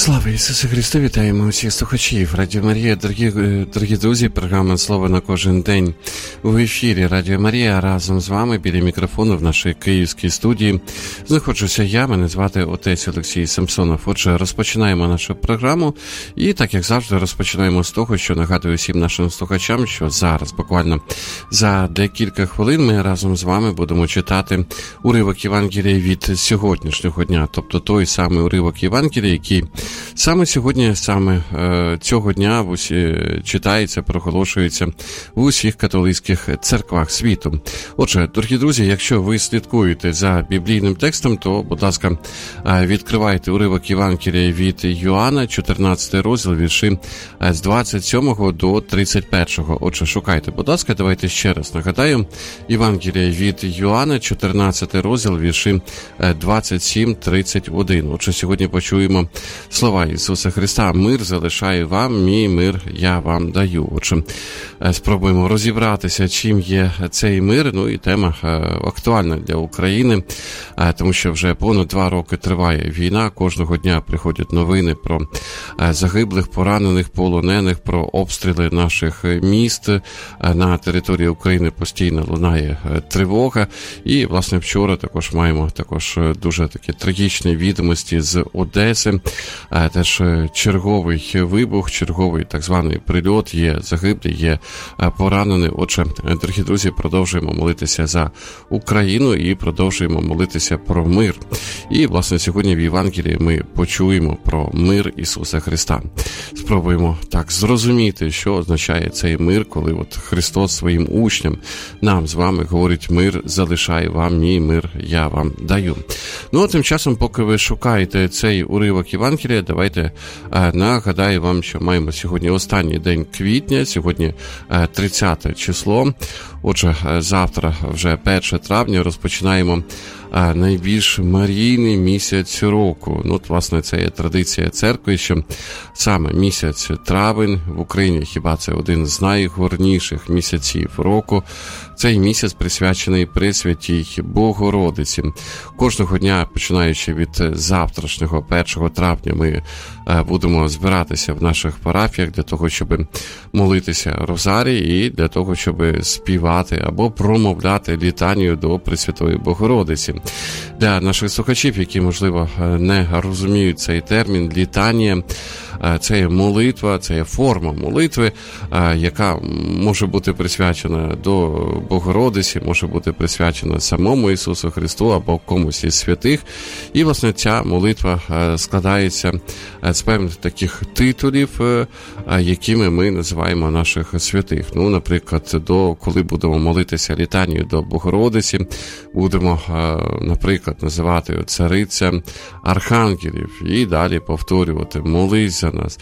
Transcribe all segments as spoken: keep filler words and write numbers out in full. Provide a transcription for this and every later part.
Слава Ісусу Христу! Вітаємо усіх слухачів Радіо Марія. Дорогі, дорогі друзі, програма «Слово на кожен день» в ефірі Радіо Марія. Разом з вами біля мікрофону в нашій київській студії знаходжуся я, мене звати отець Олексій Самсонов. Отже, розпочинаємо нашу програму і, так як завжди, розпочинаємо з того, що нагадую всім нашим слухачам, що зараз, буквально за декілька хвилин, ми разом з вами будемо читати уривок Євангелія від сьогоднішнього дня, тобто той самий уривок Євангелія, який саме сьогодні, саме е, цього дня в усі, читається, проголошується в усіх католицьких церквах світу. Отже, дорогі друзі, якщо ви слідкуєте за біблійним текстом, то, будь ласка, відкривайте уривок Євангелія від Йоанна, чотирнадцятий розділ, вірші з двадцять сьомого до тридцять першого. Отже, шукайте, будь ласка, давайте ще раз нагадаю. Євангелія від Йоанна, чотирнадцятий розділ, вірші двадцять сім тридцять один. Отже, сьогодні почуємо слова Ісуса Христа: «Мир залишаю вам, мій мир я вам даю». Отже, спробуємо розібратися, чим є цей мир. Ну і тема актуальна для України, тому що вже понад два роки триває війна. Кожного дня приходять новини про загиблих, поранених, полонених, про обстріли наших міст. На території України постійно лунає тривога. І, власне, вчора також маємо також дуже такі трагічні відомості з Одеси. Теж черговий вибух, черговий так званий прильот, є загиблі, є поранені. Отже, дорогі друзі, продовжуємо молитися за Україну і продовжуємо молитися про мир. І, власне, сьогодні в Євангелії ми почуємо про мир Ісуса Христа. Спробуємо так зрозуміти, що означає цей мир, коли от Христос своїм учням, нам з вами говорить: «Мир залишаю вам, мій мир я вам даю». Ну, а тим часом, поки ви шукаєте цей уривок Євангелія, давайте е, нагадаю вам, що маємо сьогодні останній день квітня, сьогодні е, тридцяте число. Отже, е, завтра, вже перше травня, розпочинаємо е, найбільш марійний місяць року. Ну, от, власне, це є традиція церкви, що саме місяць травень в Україні, хіба це один з найгорніших місяців року. Цей місяць присвячений Пресвятій Богородиці. Кожного дня, починаючи від завтрашнього першого травня, ми будемо збиратися в наших парафіях для того, щоб молитися розарій і для того, щоб співати або промовляти літанію до Пресвятої Богородиці. Для наших слухачів, які, можливо, не розуміють цей термін, літанія – це є молитва, це є форма молитви, яка може бути присвячена до Богородиці, може бути присвячена самому Ісусу Христу або комусь із святих. І, власне, ця молитва складається з певних таких титулів, якими ми називаємо наших святих. Ну, наприклад, до, коли будемо молитися літанію до Богородиці, будемо, наприклад, називати цариця архангелів і далі повторювати: «Молись за нас»,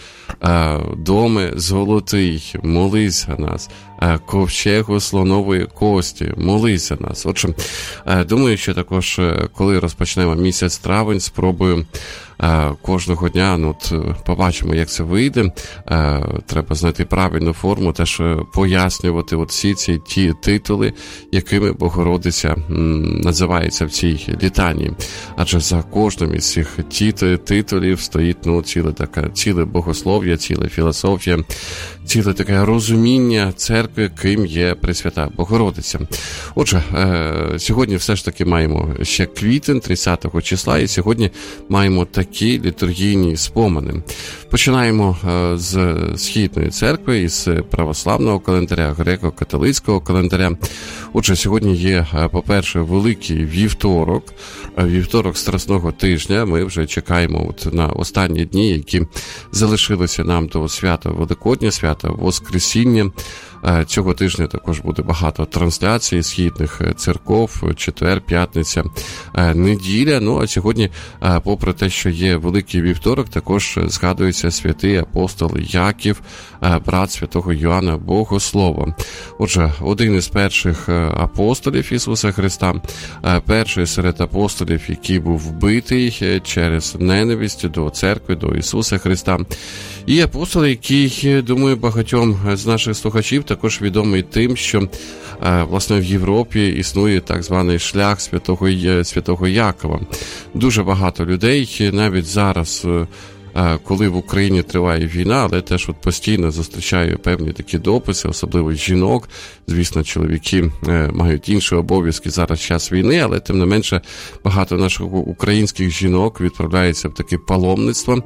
«Доме золотий, молись за нас», «Ковчегу слонової кості, молись за нас». Отже, думаю, що також, коли розпочнемо місяць травень, спробую кожного дня, ну, от, побачимо, як це вийде. Треба знайти правильну форму, теж пояснювати от всі ці ті титули, якими Богородиця називається в цій літанії. Адже за кожним із цих титулів стоїть, ну, ціле таке, ціле богослов'я, ціла філософія, ціле таке розуміння церкви, ким є Пресвята Богородиця. Отже, сьогодні все ж таки маємо ще квітень, тридцятого числа, і сьогодні маємо такі літургійні спомини. Починаємо з Східної церкви, із православного календаря, греко-католицького календаря. Отже, сьогодні є, по-перше, Великий вівторок, вівторок Страсного тижня. Ми вже чекаємо от на останні дні, які залишилися нам до свята Великодня, свята Воскресіння. Цього тижня також буде багато трансляцій східних церков, четвер, п'ятниця, неділя. Ну, а сьогодні, попри те, що є Великий вівторок, також згадується святий апостол Яків, брат святого Йоанна Богослова. Отже, один із перших апостолів Ісуса Христа, перший серед апостолів, який був вбитий через ненависть до церкви, до Ісуса Христа. І апостол, який, думаю, багатьом з наших слухачів також відомий тим, що, власне, в Європі існує так званий шлях святого, святого Якова. Дуже багато людей навіть зараз коли в Україні триває війна, але теж от постійно зустрічаю певні такі дописи, особливо жінок. Звісно, чоловіки мають інші обов'язки зараз час війни, але тим не менше багато наших українських жінок відправляються в таке паломництво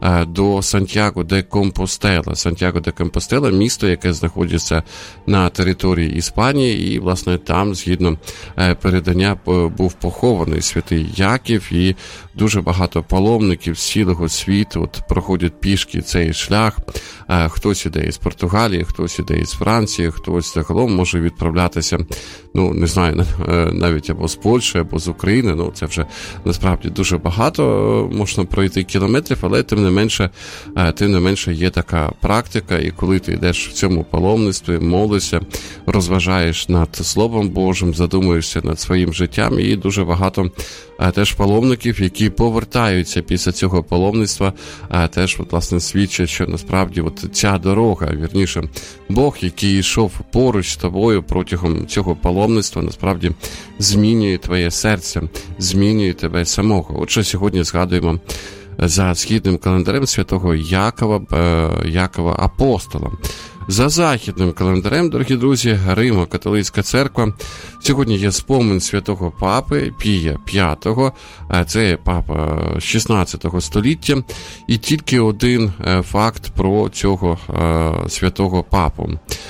до Сантьяго де Компостела. Сантьяго де Компостела – місто, яке знаходиться на території Іспанії, і, власне, там, згідно передання, був похований святий Яків, і дуже багато паломників з цілого світу от проходять пішки цей шлях. Хтось іде із Португалії, хтось іде із Франції, хтось загалом може відправлятися, ну, не знаю, навіть або з Польщі, або з України. Ну, це вже насправді дуже багато можна пройти кілометрів, але тим не менше, тим не менше є така практика, і коли ти йдеш в цьому паломництві, молишся, розважаєш над Словом Божим, задумуєшся над своїм життям, і дуже багато теж паломників, які повертаються після цього паломництва, теж, от, власне, свідчать, що насправді от ця дорога, вірніше, Бог, який йшов поруч з тобою протягом цього паломництва, насправді змінює твоє серце, змінює тебе самого. Отже, сьогодні згадуємо за східним календарем святого Якова, Якова Апостола. За західним календарем, дорогі друзі, Римо-католицька церква, сьогодні є спомин святого папи Пія п'ятого, це папа шістнадцятого століття, і тільки один факт про цього святого папу.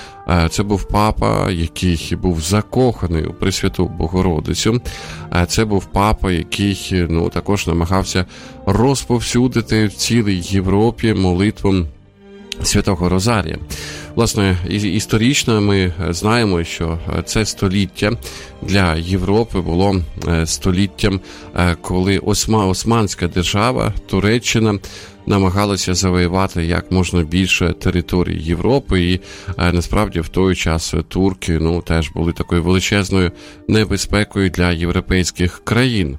Це був папа, який був закоханий у Пресвяту Богородицю. Це був папа, який, ну, також намагався розповсюдити в цілій Європі молитву Святого Розарія. Власне, історично ми знаємо, що це століття для Європи було століттям, коли Осма, Османська держава, Туреччина, намагалася завоювати як можна більше територій Європи, і насправді в той час турки, ну, теж були такою величезною небезпекою для європейських країн.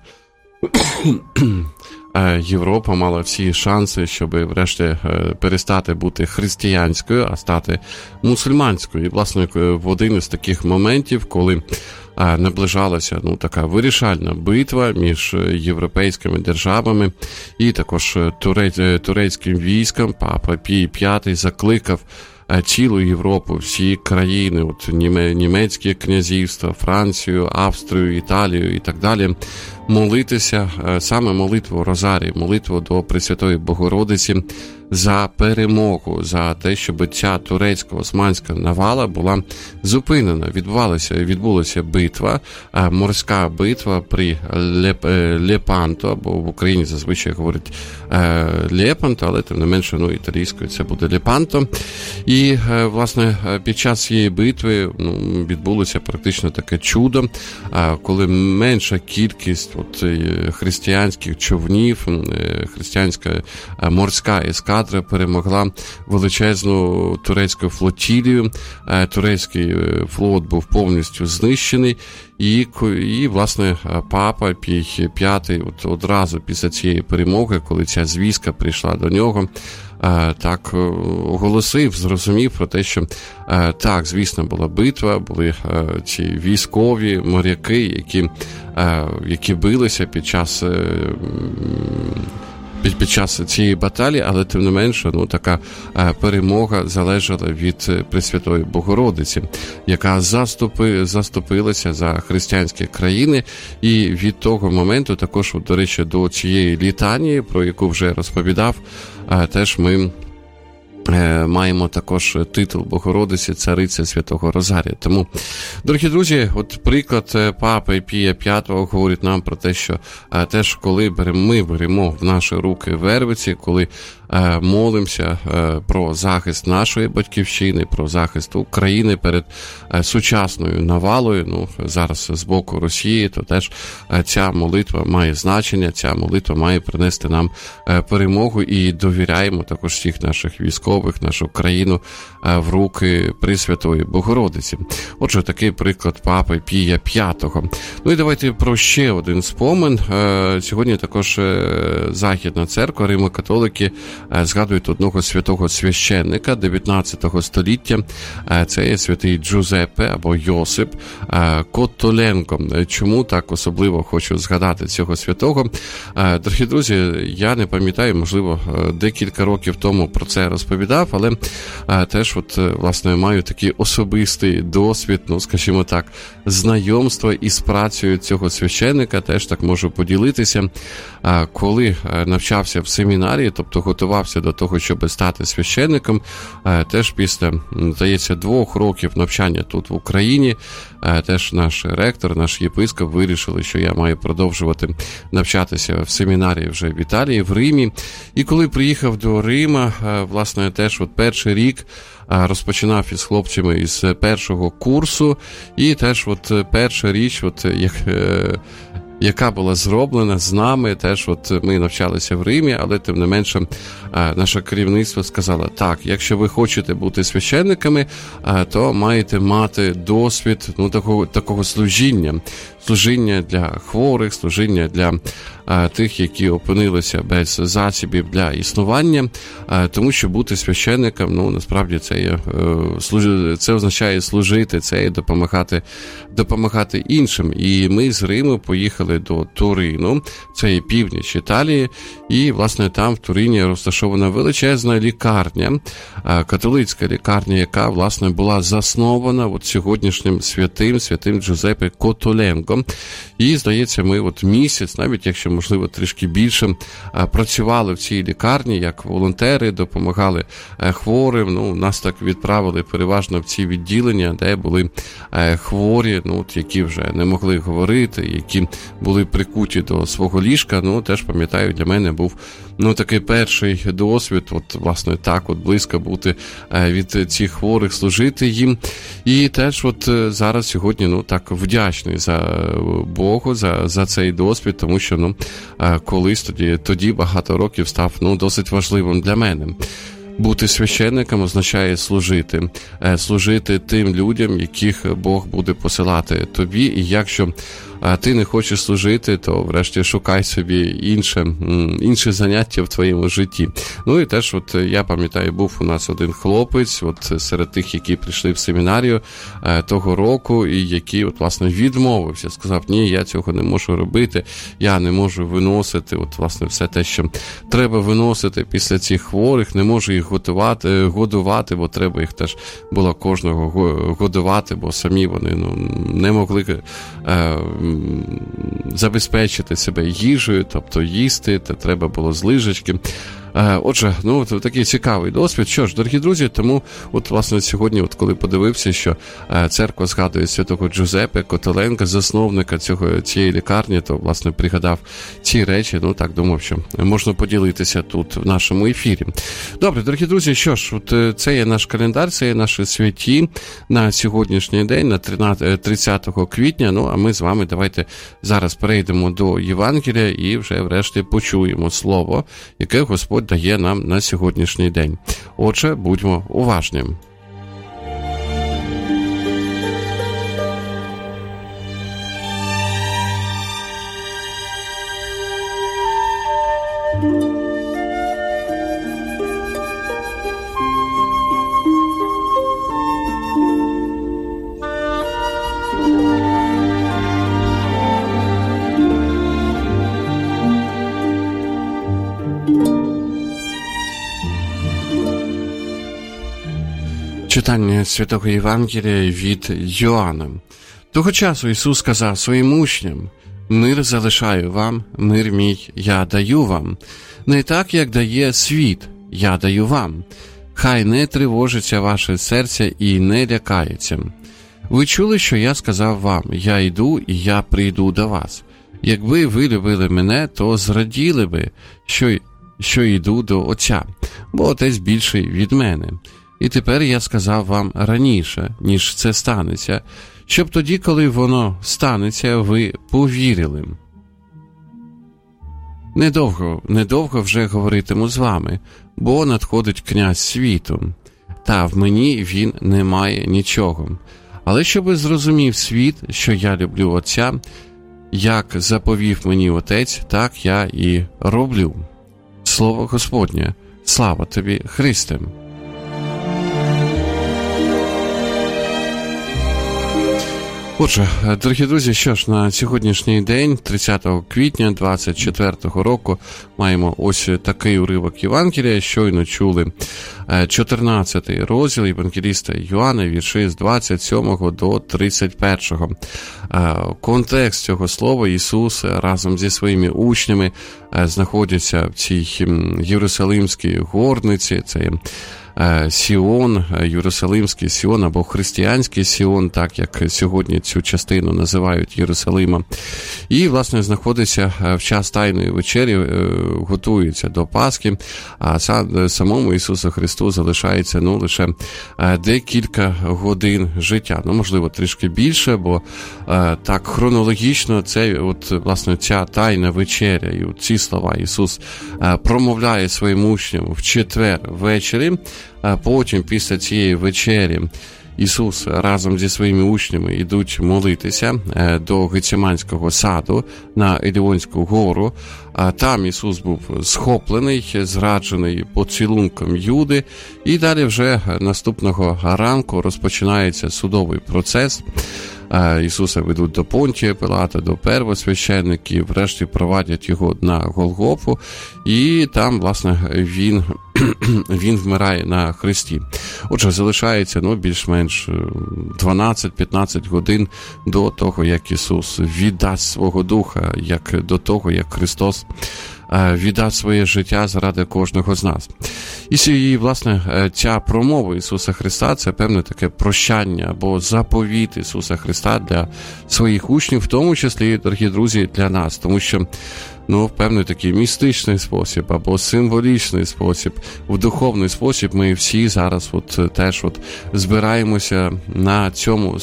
Європа мала всі шанси, щоб врешті перестати бути християнською, а стати мусульманською. І, власне, в один із таких моментів, коли наближалася, ну, така вирішальна битва між європейськими державами і також турець, турецьким військом, папа Пій п'ятий закликав цілу Європу, всі країни, от німецьке князівство, Францію, Австрію, Італію і так далі, молитися саме молитву Розарії, молитву до Пресвятої Богородиці за перемогу, за те, щоб ця турецько-османська навала була зупинена. Відбувалася, відбулася битва, морська битва при Леп, Лепанто, або в Україні зазвичай говорять Лепанто, але тим не менше, ну, італійською це буде Лепанто. І, власне, під час цієї битви, ну, відбулося практично таке чудо, коли менша кількість от християнських човнів, християнська морська ескадра перемогла величезну турецьку флотилію. Турецький флот був повністю знищений, і, і власне, папа Пій п'ятий от одразу після цієї перемоги, коли ця звістка прийшла до нього, так оголосив, зрозумів про те, що так, звісно, була битва, були ці військові моряки, які, які билися під час під, під час цієї баталії, але тим не менше, ну, така перемога залежала від Пресвятої Богородиці, яка заступи, заступилася за християнські країни, і від того моменту також, до речі, до цієї літанії, про яку вже розповідав, теж ми маємо також титул Богородиці, цариця Святого Розарія. Тому, дорогі друзі, от приклад папи Пія п'ятого говорить нам про те, що теж коли беремо, ми беремо в наші руки вервиці, коли молимося про захист нашої батьківщини, про захист України перед сучасною навалою, ну, зараз з боку Росії, то теж ця молитва має значення, ця молитва має принести нам перемогу, і довіряємо також всіх наших військових, нашу країну в руки Пресвятої Богородиці. Отже, такий приклад папи Пія п'ятого. Ну і давайте про ще один спомин. Сьогодні також Західна церква, Римо-католики згадують одного святого священника дев'ятнадцятого століття. Це є святий Джузеппе або Йосип Коттоленко. Чому так особливо хочу згадати цього святого? Дорогі друзі, я не пам'ятаю, можливо, декілька років тому про це розповідав, але теж от, власне, маю такий особистий досвід, ну, скажімо так, знайомства із працею цього священника, теж так можу поділитися. Коли навчався в семінарії, тобто готувався до того, щоб стати священником, теж після, здається, двох років навчання тут в Україні, теж наш ректор, наш єпископ вирішили, що я маю продовжувати навчатися в семінарії вже в Італії, в Римі. І коли приїхав до Рима, власне, теж от перший рік розпочинав із хлопцями із першого курсу, і теж от перша річ, от як... яка була зроблена з нами, теж от ми навчалися в Римі, але тим не менше наше керівництво сказало, так, якщо ви хочете бути священниками, то маєте мати досвід, ну, такого, такого служіння, служіння для хворих, служіння для тих, які опинилися без засобів для існування, тому що бути священником, ну, насправді це є, це означає служити, це є допомагати, допомагати іншим. І ми з Риму поїхали до Турину, це є північ Італії, і, власне, там в Турині розташована величезна лікарня, католицька лікарня, яка, власне, була заснована от сьогоднішнім святим, святим Джузеппе Коттоленко. І, здається, ми от місяць, навіть якщо, можливо, трішки більше, працювали в цій лікарні як волонтери, допомагали хворим. Ну, нас так відправили переважно в ці відділення, де були хворі, ну, от, які вже не могли говорити, які були прикуті до свого ліжка. Ну, теж, пам'ятаю, для мене був, ну, такий перший досвід, от, власне, так от близько бути від цих хворих, служити їм. І теж от зараз сьогодні, ну, так вдячний за Богу, за, за цей досвід, тому що, ну, колись тоді, тоді багато років став, ну, досить важливим для мене. Бути священником означає служити. Служити тим людям, яких Бог буде посилати тобі. І якщо ти не хочеш служити, то врешті шукай собі інше, інше заняття в твоєму житті. Ну і теж, от я пам'ятаю, був у нас один хлопець, от серед тих, які прийшли в семінарію того року, і який, от, власне, відмовився, сказав, ні, я цього не можу робити, я не можу виносити, от, власне, все те, що треба виносити після цих хворих, не можу їх готувати, годувати, бо треба їх теж було кожного годувати, бо самі вони, ну, не могли е, забезпечити себе їжею, тобто їсти, то треба було з лижечки. Отже, ну, такий цікавий досвід. Що ж, дорогі друзі, тому, от, власне, сьогодні, от, коли подивився, що церква згадує святого Джузеппе Коттоленко, засновника цього, цієї лікарні, то, власне, пригадав ці речі, ну, так, думав, що можна поділитися тут, в нашому ефірі. Добре, дорогі друзі, що ж, от, це є наш календар, це є наші святі на сьогоднішній день, на тридцятого квітня, ну, а ми з вами давайте зараз перейдемо до Євангелія і вже, врешті, почуємо слово, яке Господь дає нам на сьогоднішній день. Отже, будьмо уважні. Читання Святого Євангелія від Йоанна. Того часу Ісус сказав своїм учням: «Мир залишаю вам, мир мій я даю вам. Не так, як дає світ, я даю вам. Хай не тривожиться ваше серце і не лякається. Ви чули, що я сказав вам: я йду і я прийду до вас. Якби ви любили мене, то зраділи би, що, що йду до Отця, бо Отець більший від мене. І тепер я сказав вам раніше, ніж це станеться, щоб тоді, коли воно станеться, ви повірили. Недовго, недовго вже говоритиму з вами, бо надходить князь світу, та в мені він не має нічого. Але щоби зрозумів світ, що я люблю Отця, як заповів мені Отець, так я і роблю». Слово Господнє. Слава тобі, Христе! Отже, дорогі друзі, що ж, на сьогоднішній день, тридцятого квітня двадцять четвертого року, маємо ось такий уривок Євангелія. Щойно чули чотирнадцятий розділ Євангеліста Йоанна, вірші з двадцять сьомого до тридцять першого. Контекст цього слова: Ісус разом зі своїми учнями знаходяться в цій Єрусалимській горниці, це Сіон, Єрусалимський Сіон або християнський Сіон, так як сьогодні цю частину називають Єрусалима. І, власне, знаходиться в час Тайної вечері, готується до Пасхи, а самому Ісусу Христу залишається, ну, лише декілька годин життя. Ну, можливо, трішки більше, бо так хронологічно це, от, власне, ця Тайна вечеря, і от ці слова Ісус промовляє своїм учням в четвер ввечері. Потім, після цієї вечері, Ісус разом зі своїми учнями йдуть молитися до Гециманського саду на Еліонську гору. Там Ісус був схоплений, зраджений поцілунком Юди, і далі вже наступного ранку розпочинається судовий процес. Ісуса ведуть до Понтія Пилата, до первосвященників, врешті провадять його на Голгофу, і там, власне, він, він вмирає на хресті. Отже, залишається, ну, більш-менш дванадцять-п'ятнадцять годин до того, як Ісус віддасть свого духа, як до того, як Христос віддасть своє життя заради кожного з нас. І, власне, ця промова Ісуса Христа – це певне таке прощання або заповіт Ісуса Христа для своїх учнів, в тому числі, дорогі друзі, для нас. Тому що, ну, в певний такий містичний спосіб або символічний спосіб, в духовний спосіб ми всі зараз от теж от збираємося на цьому,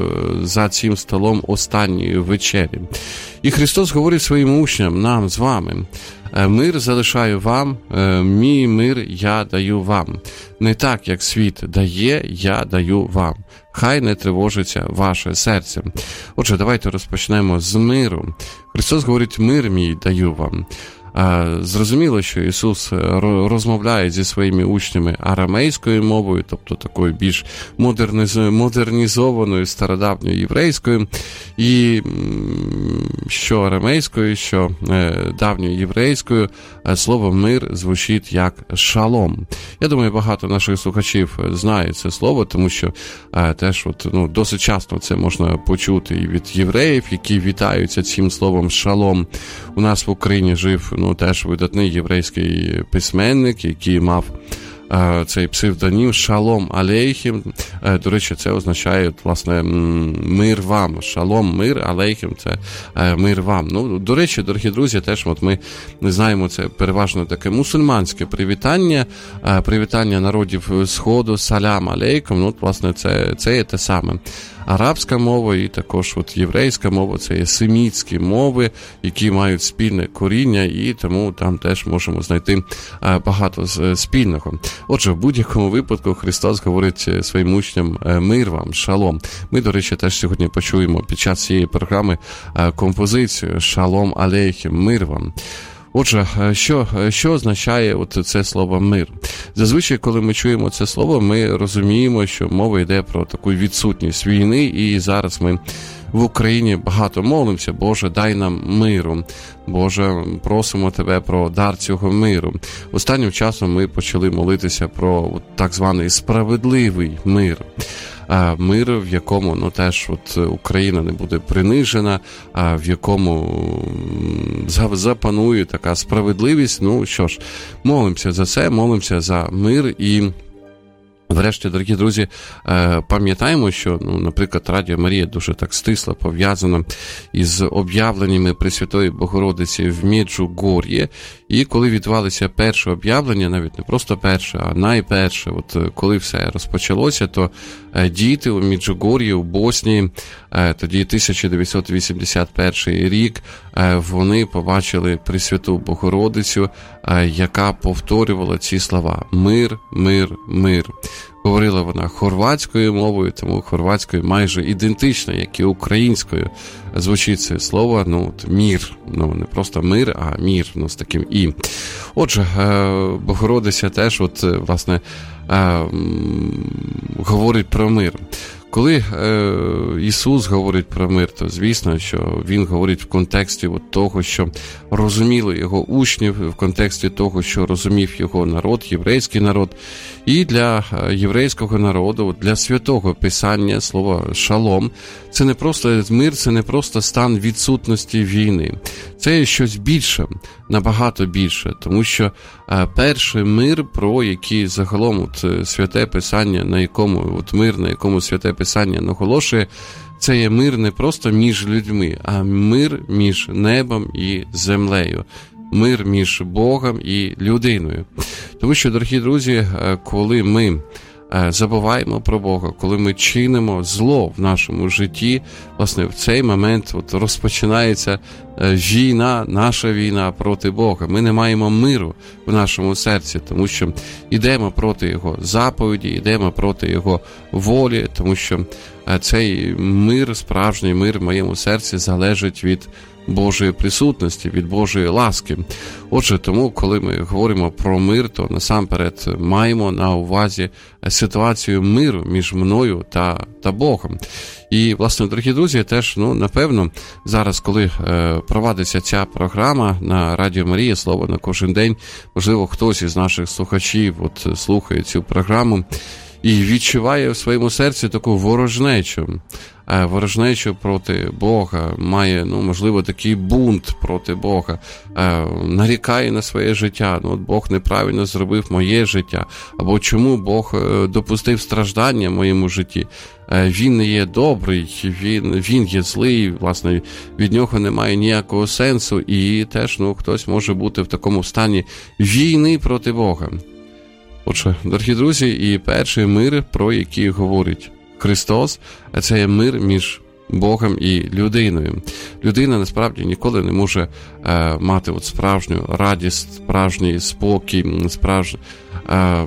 за цим столом останньої вечері. І Христос говорить своїм учням, нам з вами: мир залишаю вам, мій мир я даю вам. Не так, як світ дає, я даю вам. Хай не тривожиться ваше серце. Отже, давайте розпочнемо з миру. Христос говорить: мир мій даю вам. Зрозуміло, що Ісус розмовляє зі своїми учнями арамейською мовою, тобто такою більш модернізованою, стародавньою єврейською, і що арамейською, що давньою єврейською слово «мир» звучить як «шалом». Я думаю, багато наших слухачів знає це слово, тому що теж от, ну, досить часто це можна почути і від євреїв, які вітаються цим словом «шалом». У нас в Україні жив, ну, теж видатний єврейський письменник, який мав е, цей псевдонім Шалом Алейхім. Е, до речі, це означає, власне, мир вам. Шалом, мир, Алейхім – це е, мир вам. Ну, до речі, дорогі друзі, теж от ми знаємо, це переважно таке мусульманське привітання, е, привітання народів Сходу, салям алейкум. Ну, от, власне, це, це є те саме. Арабська мова і також от єврейська мова – це є семітські мови, які мають спільне коріння, і тому там теж можемо знайти багато спільного. Отже, в будь-якому випадку Христос говорить своїм учням: мир вам, шалом. Ми, до речі, теж сьогодні почуємо під час цієї програми композицію «Шалом алейхім», мир вам. Отже, що, що означає от це слово «мир»? Зазвичай, коли ми чуємо це слово, ми розуміємо, що мова йде про таку відсутність війни, і зараз ми в Україні багато молимося: Боже, дай нам миру. Боже, просимо Тебе про дар цього миру. Останнім часом ми почали молитися про от так званий справедливий мир. Мир, в якому, ну, теж от Україна не буде принижена, а в якому запанує така справедливість. Ну що ж, молимося за це, молимося за мир. І врешті, дорогі друзі, пам'ятаємо, що, ну, наприклад, Радіо Марія дуже так стисло пов'язана із об'явленнями Пресвятої Богородиці в Меджугор'ї. І коли відбувалися перші об'явлення, навіть не просто перше, а найперше, от коли все розпочалося, то діти у Меджугор'ї, у Боснії, тоді тисяча дев'ятсот вісімдесят перший рік, вони побачили Пресвяту Богородицю, яка повторювала ці слова: мир, мир, мир. говорила вона хорватською мовою, тому хорватською майже ідентично, як і українською. Звучить це слово, ну, мір, ну, не просто мир, а мір, ну, з таким і. Отже, Богородиця теж, от, власне, говорить про мир. Коли е, Ісус говорить про мир, то звісно, що Він говорить в контексті от того, що розуміли Його учнів, в контексті того, що розумів Його народ, єврейський народ. І для єврейського народу, для святого Писання, слово «шалом» – це не просто мир, це не просто стан відсутності війни. Це є щось більше, набагато більше, тому що е, перший мир, про який загалом от, святе Писання, на якому от мир, на якому святе Писання наголошує, це є мир не просто між людьми, а мир між небом і землею. Мир між Богом і людиною. Тому що, дорогі друзі, коли ми забуваємо про Бога, коли ми чинимо зло в нашому житті, власне, в цей момент от розпочинається війна, наша війна проти Бога. Ми не маємо миру в нашому серці, тому що йдемо проти Його заповіді, йдемо проти Його волі, тому що цей мир, справжній мир в моєму серці залежить від Божої присутності, від Божої ласки. Отже, тому, коли ми говоримо про мир, то насамперед маємо на увазі ситуацію миру між мною та, та Богом. І, власне, дорогі друзі, теж, ну, напевно, зараз, коли е, провадиться ця програма на Радіо Марія, слово на кожен день, можливо, хтось із наших слухачів от слухає цю програму і відчуває в своєму серці таку ворожнечу, ворожнечу проти Бога, має, ну, можливо, такий бунт проти Бога, нарікає на своє життя, ну, от Бог неправильно зробив моє життя, або чому Бог допустив страждання в моєму житті. Він не є добрий, він, він є злий, власне, від нього немає ніякого сенсу, і теж, ну, хтось може бути в такому стані війни проти Бога. Отже, дорогі друзі, і перший мир, про який говорить Христос, це є мир між Богом і людиною. Людина, насправді, ніколи не може е, мати от справжню радість, справжній спокій, справж, е,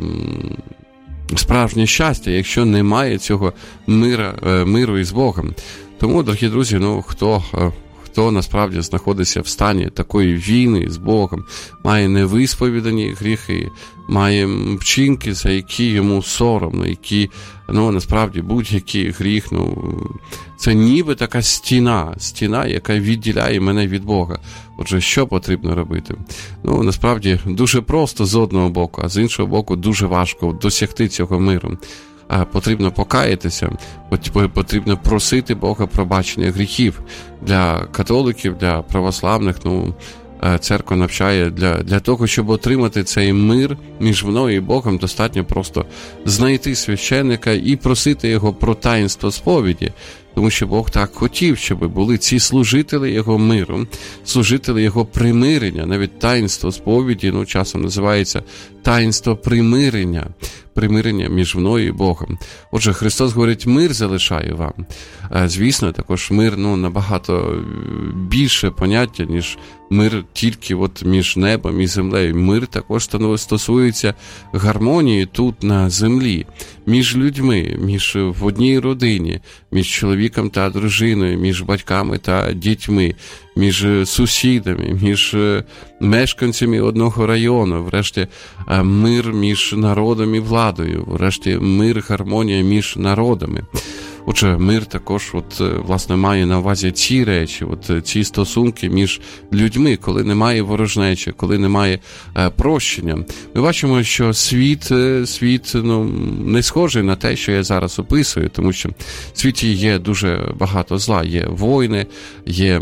справжнє щастя, якщо немає цього мира, е, миру із Богом. Тому, дорогі друзі, ну, хто... Е, Хто насправді знаходиться в стані такої війни з Богом, має невисповідані гріхи, має вчинки, за які йому соромно, які, ну, насправді, будь-який гріх, ну, це ніби така стіна, стіна, яка відділяє мене від Бога. Отже, що потрібно робити? Ну, насправді, дуже просто з одного боку, а з іншого боку, дуже важко досягти цього миру. Потрібно покаятися, потрібно просити Бога пробачення гріхів. Для католиків, для православних, ну, церква навчає, для, для того, щоб отримати цей мир між мною і Богом, достатньо просто знайти священника і просити його про таїнство сповіді. Тому що Бог так хотів, щоб були ці служителі Його миру, служителі Його примирення, навіть таїнство сповіді, ну, часом називається таїнство примирення, примирення між мною і Богом. Отже, Христос говорить, мир залишаю вам. Звісно, також мир, ну, набагато більше поняття, ніж мир тільки от між небом і землею. Мир також стосується гармонії тут на землі, між людьми, між в одній родині, між чоловіком та дружиною, між батьками та дітьми, між сусідами, між мешканцями одного району, врешті мир між народом і владою, врешті мир, гармонія між народами. Отже, мир також, от, власне, має на увазі ці речі, от, ці стосунки між людьми, коли немає ворожнечі, коли немає е, прощення. Ми бачимо, що світ, світ ну, не схожий на те, що я зараз описую, тому що в світі є дуже багато зла. Є війни, є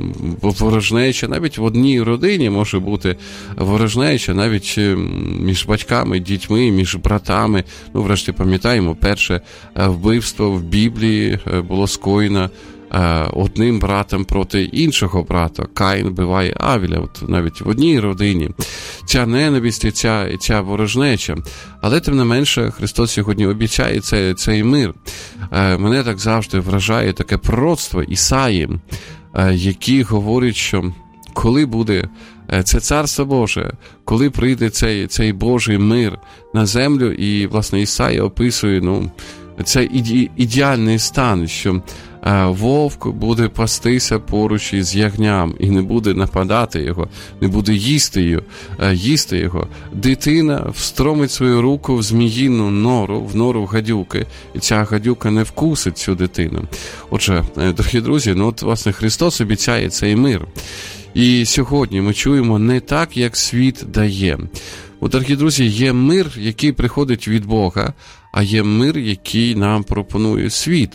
ворожнеча, навіть в одній родині може бути ворожнеча, навіть між батьками, дітьми, між братами. Ну, врешті, пам'ятаємо, перше вбивство в Біблії Біблії було скоєно одним братом проти іншого брата. Каїн вбиває Авеля, от навіть в одній родині. Ця ненависть і ця, ця ворожнеча. Але, тим не менше, Христос сьогодні обіцяє цей, цей мир. Мене так завжди вражає таке пророцтво Ісаї, який говорить, що коли буде це Царство Боже, коли прийде цей, цей Божий мир на землю, і, власне, Ісая описує, ну, це іде, ідеальний стан, що е, вовк буде пастися поруч із ягням і не буде нападати його, не буде їсти його, е, їсти його. Дитина встромить свою руку в зміїну нору, в нору гадюки, і ця гадюка не вкусить цю дитину. Отже, е, дорогі друзі, ну от, власне, Христос обіцяє цей мир. І сьогодні ми чуємо не так, як світ дає. От, дорогі друзі, є мир, який приходить від Бога, а є мир, який нам пропонує світ.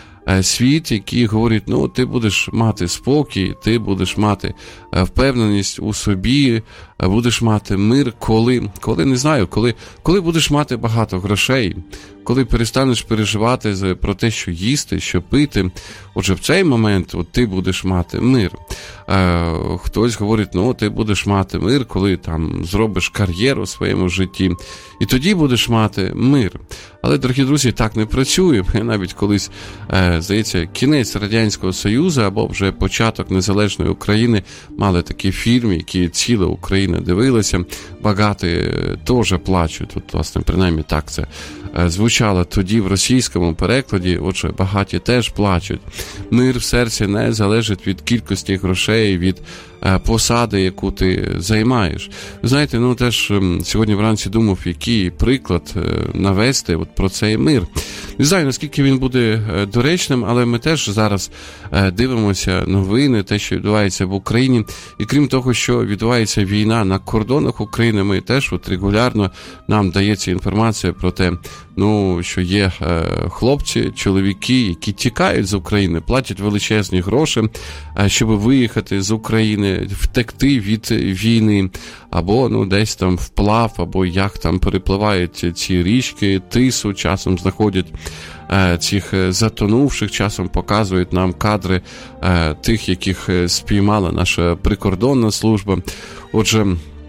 Світ, який говорить, ну, ти будеш мати спокій, ти будеш мати впевненість у собі, будеш мати мир, коли, коли не знаю, коли, коли будеш мати багато грошей, коли перестанеш переживати про те, що їсти, що пити. Отже, в цей момент от, ти будеш мати мир. Е, хтось говорить, ну, ти будеш мати мир, коли там зробиш кар'єру в своєму житті, і тоді будеш мати мир. Але, дорогі друзі, так не працює. Ми навіть колись, е, здається, кінець Радянського Союзу або вже початок незалежної України мали такий фільм, який ціла Україна дивилася. Багаті теж плачуть. От, власне, принаймні так це е, звучало тоді в російському перекладі. Отже, багаті теж плачуть. Мир в серці не залежить від кількості грошей, від е, посади, яку ти займаєш. Ви знаєте, ну теж е, сьогодні вранці думав, який приклад е, навести от про цей мир. Не знаю, наскільки він буде е, доречним, але ми теж зараз е, дивимося новини, те, що відбувається в Україні. І крім того, що відбувається війна на кордонах України, ми теж от регулярно нам дається інформація про те, ну, що є е, хлопці, чоловіки, які тікають з України, платять величезні гроші, е, щоб виїхати з України, втекти від війни, або, ну, десь там вплав, або як там перепливають ці річки, Тису, часом знаходять е, цих затонувших, часом показують нам кадри е, тих, яких спіймала наша прикордонна служба. Отже,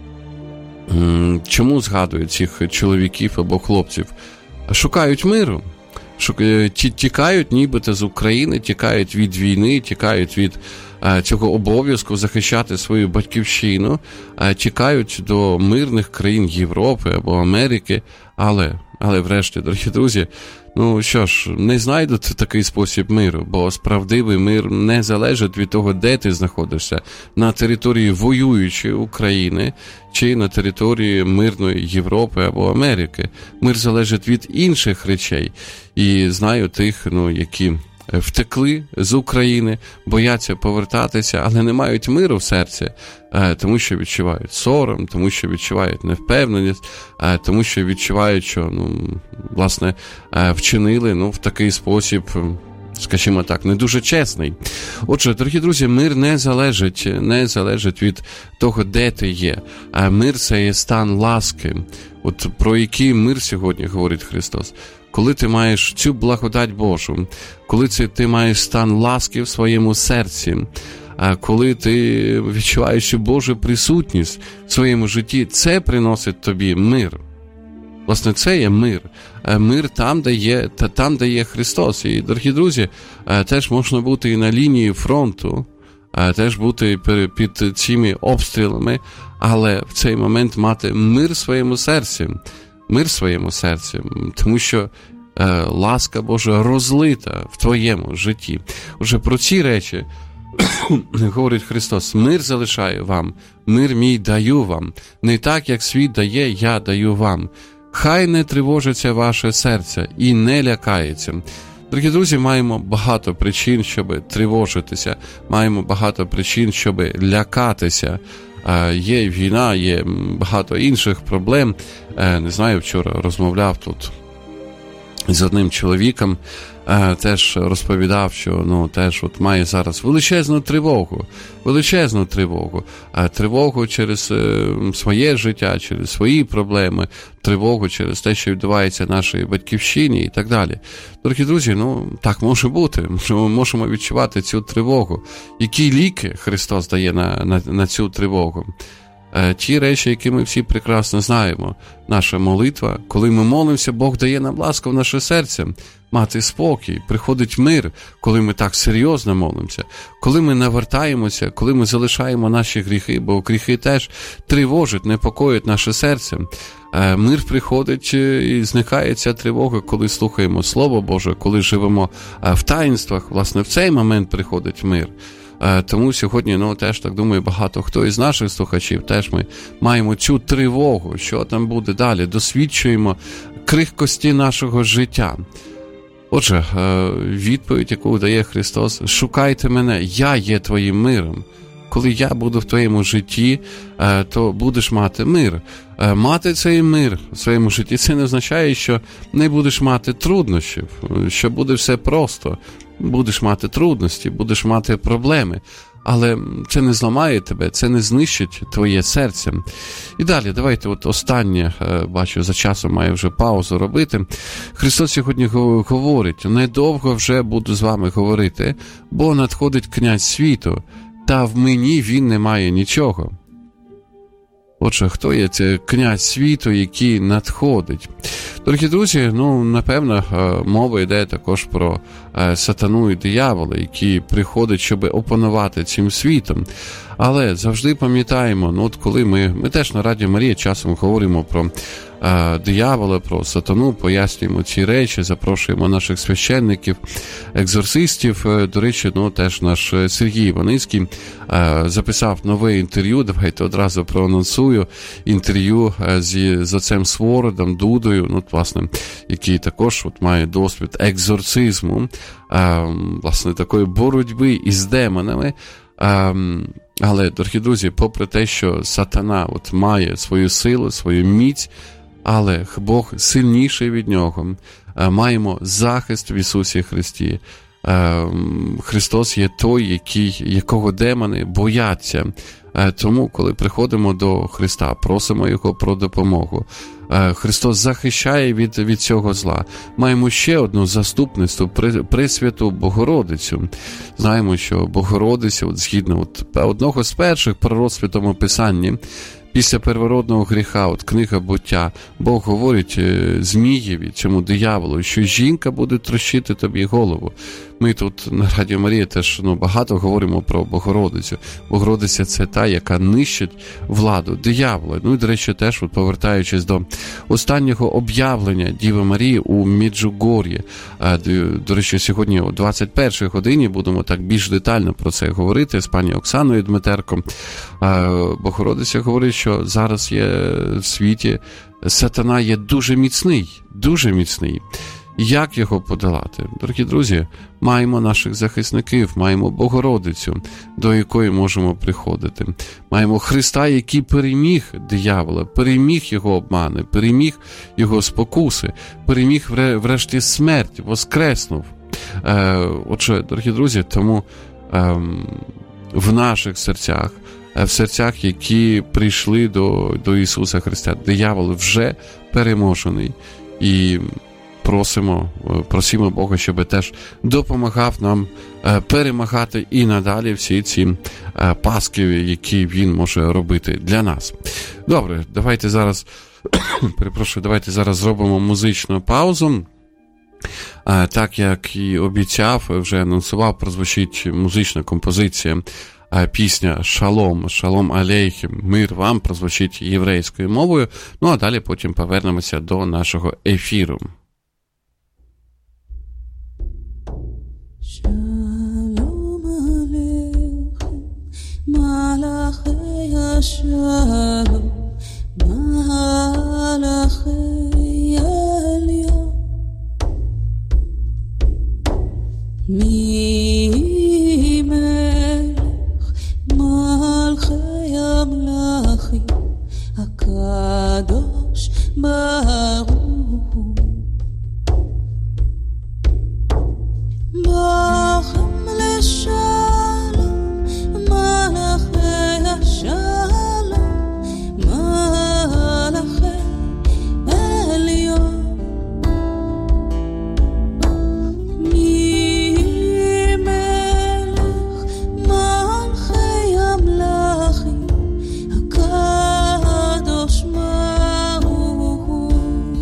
м- чому згадують цих чоловіків або хлопців? Шукають миру, шукають, тікають нібито з України, тікають від війни, тікають від е, цього обов'язку захищати свою батьківщину, е, тікають до мирних країн Європи або Америки, але, але врешті, дорогі друзі, ну що ж, не знайдуть такий спосіб миру, бо справдивий мир не залежить від того, де ти знаходишся, на території воюючої України чи на території мирної Європи або Америки. Мир залежить від інших речей. І знаю тих, ну, які втекли з України, бояться повертатися, але не мають миру в серці, тому що відчувають сором, тому що відчувають невпевненість, тому що відчувають, що, ну, власне, вчинили, ну, в такий спосіб, скажімо так, не дуже чесний. Отже, дорогі друзі, мир не залежить, не залежить від того, де ти є. А мир – це є стан ласки. От про який мир сьогодні говорить Христос? Коли ти маєш цю благодать Божу, коли це ти маєш стан ласки в своєму серці, коли ти відчуваєш Божу присутність в своєму житті, це приносить тобі мир. Власне, це є мир. Мир там, де є, там, де є Христос. І, дорогі друзі, теж можна бути і на лінії фронту, теж бути під цими обстрілами, але в цей момент мати мир в своєму серці. Мир в своєму серці, тому що е, ласка Божа розлита в твоєму житті. Отже, про ці речі говорить Христос: мир залишаю вам, мир мій даю вам. Не так, як світ дає, я даю вам. Хай не тривожиться ваше серце і не лякається. Дорогі друзі, маємо багато причин, щоб тривожитися, маємо багато причин, щоб лякатися. Є війна, є багато інших проблем. Не знаю, вчора розмовляв тут з одним чоловіком, теж розповідав, що, ну, теж от має зараз величезну тривогу, величезну тривогу, тривогу через своє життя, через свої проблеми, тривогу через те, що відбувається в нашій батьківщині і так далі. Дорогі друзі, ну, так може бути, ми можемо відчувати цю тривогу. Які ліки Христос дає на, на, на цю тривогу? Ті речі, які ми всі прекрасно знаємо. Наша молитва, коли ми молимося, Бог дає нам ласку в наше серце. мати спокій, приходить мир, коли ми так серйозно молимося, коли ми навертаємося, коли ми залишаємо наші гріхи, бо гріхи теж тривожать, непокоять наше серце. Мир приходить і зникає ця тривога, коли слухаємо Слово Боже, коли живемо в таїнствах, власне, в цей момент приходить мир. Тому сьогодні, ну, теж, так думаю, багато хто із наших слухачів, теж ми маємо цю тривогу, що там буде далі, досвідчуємо крихкості нашого життя. Отже, відповідь, яку дає Христос: шукайте мене, я є твоїм миром. Коли я буду в твоєму житті, то будеш мати мир. Мати цей мир в своєму житті, це не означає, що не будеш мати труднощів, що буде все просто. Будеш мати трудності, будеш мати проблеми. Але це не зламає тебе, це не знищить твоє серце. І далі, давайте от останнє, бачу, за часом маю вже паузу робити. Христос сьогодні говорить: недовго вже буду з вами говорити, бо надходить князь світу, та в мені він не має нічого. Отже, хто є цей князь світу, який надходить? Дорогі друзі, ну, напевно, мова йде також про сатану і диявола, який приходить, щоб опанувати цим світом. Але завжди пам'ятаємо, ну, от коли ми, ми теж на Радіо Марія часом говоримо про е, диявола, про сатану, пояснюємо ці речі, запрошуємо наших священників, екзорцистів. До речі, ну, теж наш Сергій Іваницький е, записав нове інтерв'ю, давайте одразу проанонсую, інтерв'ю з, з отцем Свородом, Дудою, ну, власне, який також от має досвід екзорцизму, е, власне, такої боротьби із демонами. Е, Але, дорогі друзі, попри те, що сатана от має свою силу, свою міць, але Бог сильніший від нього, маємо захист в Ісусі Христі. Христос є той, який, якого демони бояться. Тому, коли приходимо до Христа, просимо Його про допомогу. Христос захищає від, від цього зла. Маємо ще одну заступництво, Пресвяту Богородицю. Знаємо, що Богородиця, от, згідно от, одного з перших пророцтв в Святому Писанні, після первородного гріха, от книга Буття, Бог говорить Змієві, цьому дияволу, що жінка буде трощити тобі голову. Ми тут на Радіо Марія теж ну, багато говоримо про Богородицю. Богородиця – це та, яка нищить владу диявола. Ну і, до речі, теж, от, повертаючись до останнього об'явлення Діви Марії у Меджугор'ї. До речі, сьогодні о двадцять першій годині будемо так більш детально про це говорити з пані Оксаною Дмитерко. Богородиця говорить, що зараз є в світі, сатана є дуже міцний, дуже міцний. Як його подолати? Дорогі друзі, маємо наших захисників, маємо Богородицю, до якої можемо приходити. Маємо Христа, який переміг диявола, переміг його обмани, переміг його спокуси, переміг врешті смерть, воскреснув. Е, отже, дорогі друзі, тому е, в наших серцях, в серцях, які прийшли до, до Ісуса Христа, диявол вже переможений. І просимо, просимо Бога, щоб теж допомагав нам перемагати і надалі всі ці пастки, які Він може робити для нас. Добре, давайте зараз, перепрошую, давайте зараз зробимо музичну паузу. Так, як і обіцяв, вже анонсував, прозвучить музична композиція, пісня «Шалом», «Шалом алейхім», «Мир вам» прозвучить єврейською мовою. Ну, а далі потім повернемося до нашого ефіру. Shalom Aleichem, Malachei HaShalom, Malachei Elyon. Mi Melech Malchei Amlachim, HaKadosh Baruch Hu. Bachem leshalom, malachei hashalom, malachei elyon. Mi melech malchei amlachim, hakadosh baruch hu.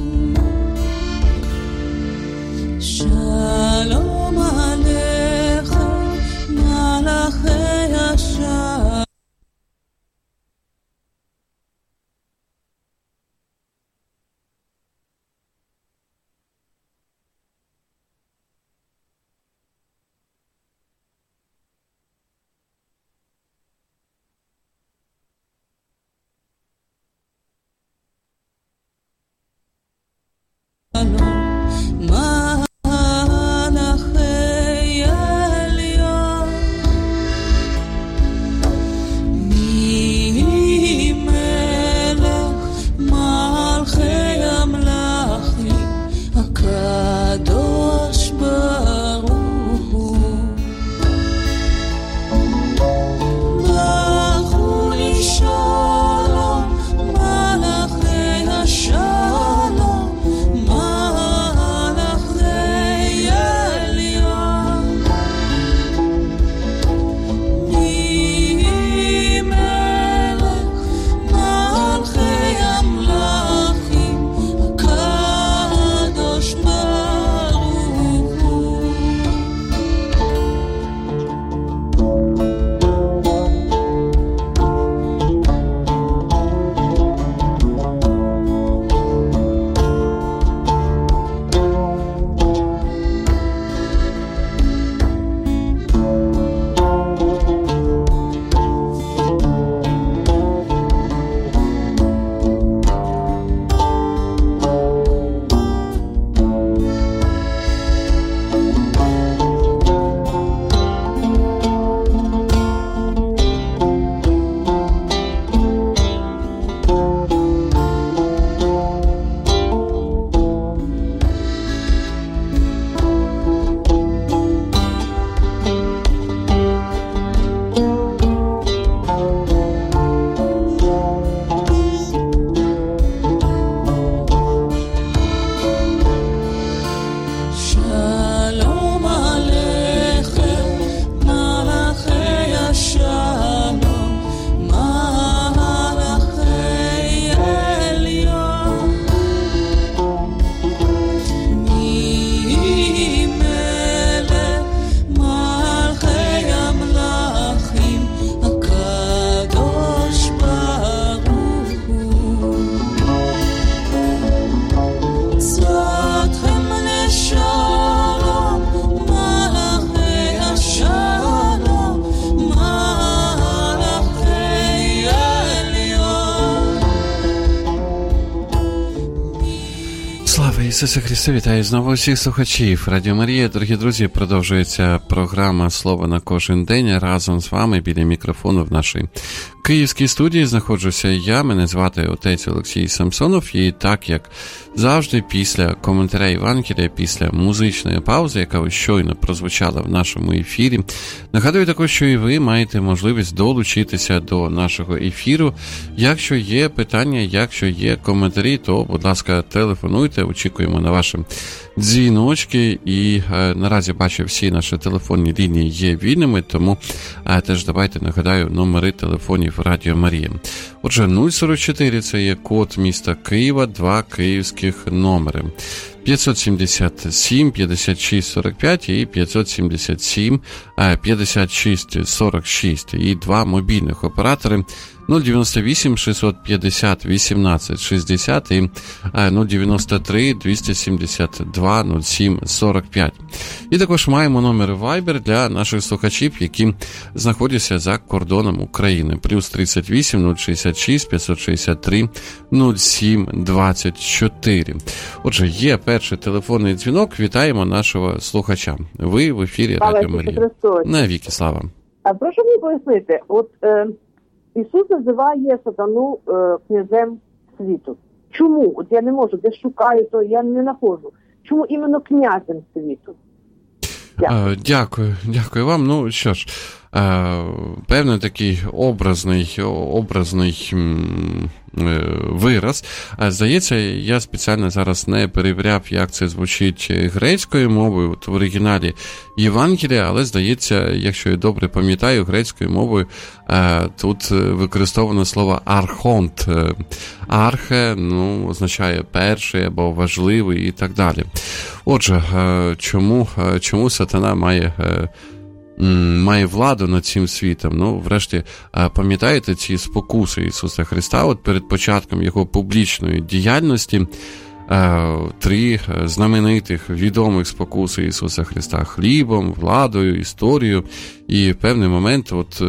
Ісусе Христе, вітаю знову всіх слухачів Радіо Марія. Дорогі друзі, продовжується програма «Слово на кожен день». Разом з вами біля мікрофону в нашій київській студії знаходжуся я. Мене звати отець Олексій Самсонов. І так, як завжди, після коментаря Євангелія, після музичної паузи, яка щойно прозвучала в нашому ефірі, нагадую також, що і ви маєте можливість долучитися до нашого ефіру. Якщо є питання, якщо є коментарі, то, будь ласка, телефонуйте, очікуємо на ваші дзвіночки. І е, наразі бачу, всі наші телефонні лінії є вільними, тому е, теж давайте нагадаю номери телефонів Радіо Марія. Отже, нуль сорок чотири – це є код міста Києва, два київських номери. п'ятсот сімдесят сім п'ятдесят шість сорок п'ять і п'ятсот сімдесят сім п'ятдесят шість сорок шість. І два мобільних оператори нуль дев'яносто вісім шістсот п'ятдесят вісімнадцять шістдесят і нуль дев'яносто три двісті сімдесят два нуль сім сорок п'ять. І також маємо номер Viber для наших слухачів, які знаходяться за кордоном України. Плюс тридцять вісім нуль шістдесят шість п'ятсот шістдесят три нуль сім двадцять чотири. Отже, є перший телефонний дзвінок. Вітаємо нашого слухача. Ви в ефірі Радіо Марія. Навіки слава. А прошу мені пояснити, от е, Ісус називає сатану е, князем світу. Чому? От я не можу, де шукаю, то я не знаходжу. Чому іменно князем світу? Дякую. Дякую, дякую вам. Ну, що ж, певний такий образний, образний вираз. Здається, я спеціально зараз не перевіряв, як це звучить грецькою мовою, от в оригіналі Євангелія, але, здається, якщо я добре пам'ятаю, грецькою мовою тут використовано слово архонт. Архе, ну, означає перший або важливий і так далі. Отже, чому, чому сатана має має владу над цим світом? Ну, врешті, пам'ятаєте ці спокуси Ісуса Христа? От перед початком його публічної діяльності три знаменитих, відомих спокуси Ісуса Христа: хлібом, владою, історією. І в певний момент от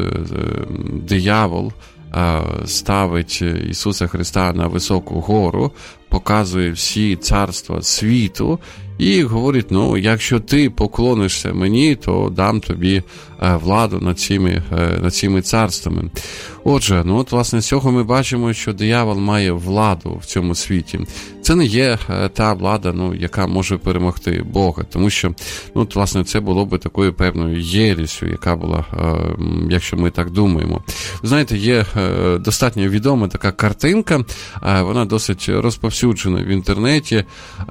диявол ставить Ісуса Христа на високу гору, показує всі царства світу і говорить: ну, якщо ти поклонишся мені, то дам тобі владу над цими, над цими царствами. Отже, ну от, власне, з цього ми бачимо, що диявол має владу в цьому світі. Це не є та влада, ну, яка може перемогти Бога, тому що, ну, от, власне, це було би такою певною єресю, яка була, якщо ми так думаємо. Знаєте, є достатньо відома така картинка, вона досить розповсюджена в інтернеті.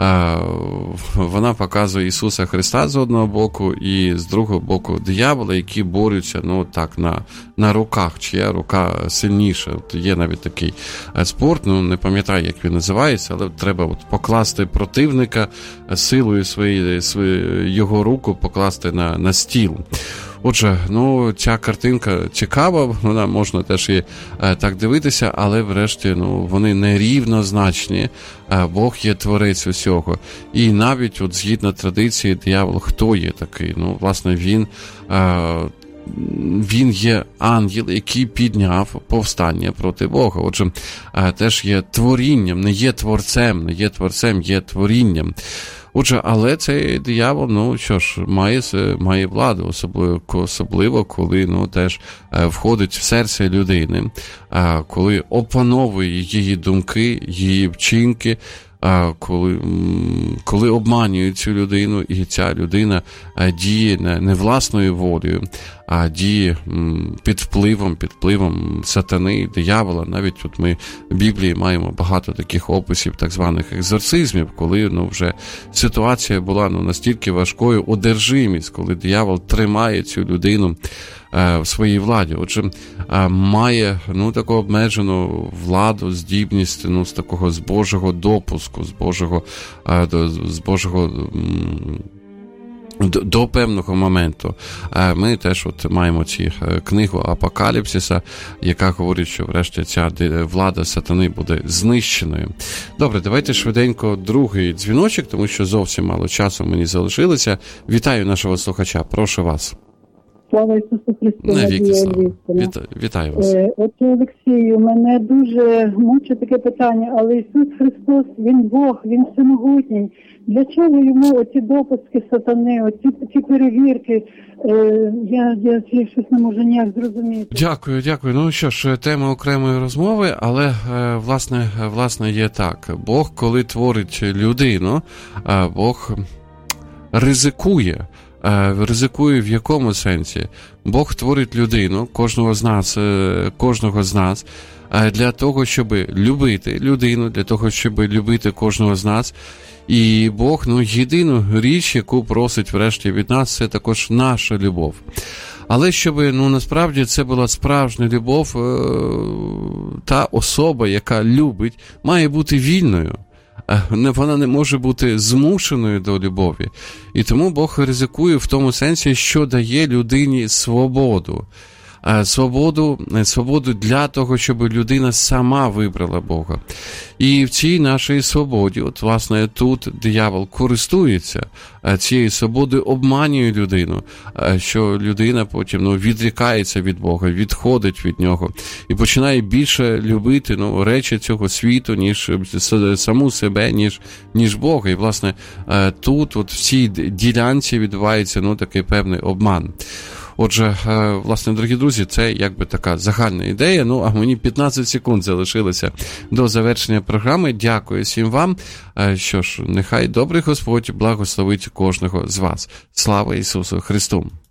Вона показує Ісуса Христа з одного боку і з другого боку диявола, які борються, ну, так, на, на руках, чия рука сильніша. От є навіть такий спорт, ну, не пам'ятаю, як він називається, але треба от покласти противника силою своєї, своєї його руку покласти на, на стіл. Отже, ну, ця картинка цікава, вона можна теж і е, так дивитися, але врешті, ну, вони нерівнозначні. Е, Бог є творець усього. І навіть от згідно традиції, диявол хто є такий? Ну, власне, він е, він є ангел, який підняв повстання проти Бога. Отже, е, теж є творінням, не є творцем, не є творцем, є творінням. Отже, але цей диявол, ну, що ж, має, має владу, особливо, особливо коли, ну, теж е, входить в серце людини, е, коли опановує її думки, її вчинки, е, коли, коли обманює цю людину, і ця людина е, діє не, не власною волею, а діє під впливом, під впливом сатани, диявола. Навіть тут ми в Біблії маємо багато таких описів так званих екзорцизмів, коли, ну, вже ситуація була, ну, настільки важкою, одержимість, коли диявол тримає цю людину е, в своїй владі. Отже, е, має, ну, таку обмежену владу, здібність, ну, з такого з Божого допуску, з Божого, е, до, з Божого м- До, до певного моменту. Ми теж от маємо ці книгу Апокаліпсиса, яка говорить, що врешті ця влада сатани буде знищеною. Добре, давайте швиденько другий дзвіночок, тому що зовсім мало часу мені залишилося. Вітаю нашого слухача, прошу вас. Слава Ісусу Христу! Навіки слава. Львівщина. Віта- Вітаю вас. Е, От, Олексію, мене дуже мучить таке питання, але Ісус Христос, Він Бог, Він всемогутній. Для чого йому оці допуски сатани, оці ці перевірки? Е, я, я я щось не можу ніяк зрозуміти. Дякую, дякую. Ну що ж, тема окремої розмови, але е, власне, власне є так. Бог, коли творить людину, е, Бог ризикує. Е, Ризикує в якому сенсі? Бог творить людину, кожного з нас, е, кожного з нас, е, для того, щоб любити людину, для того, щоб любити кожного з нас. І Бог, ну, єдину річ, яку просить врешті від нас, це також наша любов. Але щоб, ну, насправді це була справжня любов, та особа, яка любить, має бути вільною. Вона не може бути змушеною до любові. І тому Бог ризикує в тому сенсі, що дає людині свободу. Свободу, свободу для того, щоб людина сама вибрала Бога. І в цій нашій свободі, от власне тут диявол користується цією свободою, обманює людину, що людина потім, ну, відрікається від Бога, відходить від нього і починає більше любити, ну, речі цього світу, ніж саму себе, ніж, ніж Бога. І власне тут, от в цій ділянці відбувається, ну, такий певний обман. Отже, власне, дорогі друзі, це якби така загальна ідея. Ну, а мені п'ятнадцять секунд залишилося до завершення програми. Дякую всім вам. Що ж, нехай добрий Господь благословить кожного з вас. Слава Ісусу Христу!